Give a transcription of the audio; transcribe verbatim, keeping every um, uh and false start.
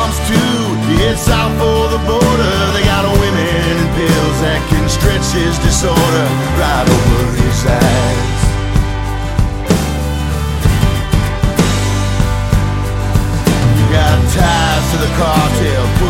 arms too. He heads south for the border. They got women and pills that can stretch his disorder right over his eyes. You got ties to the cartel,